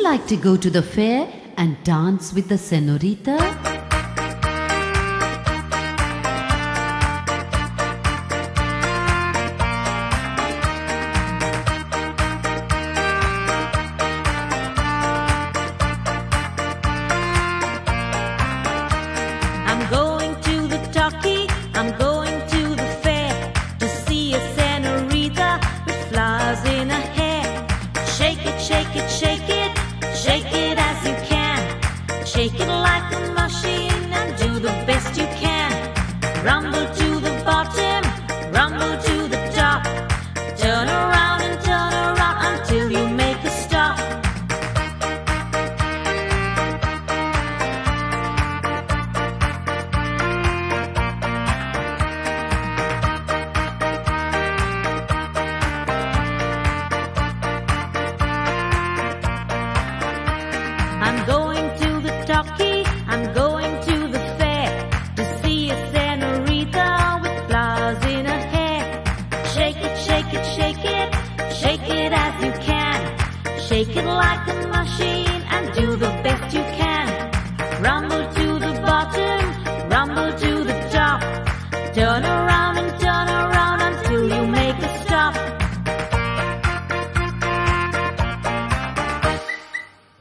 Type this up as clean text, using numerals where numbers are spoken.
like to go to the fair and dance with the senorita? Shake it like a machine and do the best you can. Rumble to the bottom, rumble to the top. Turn around.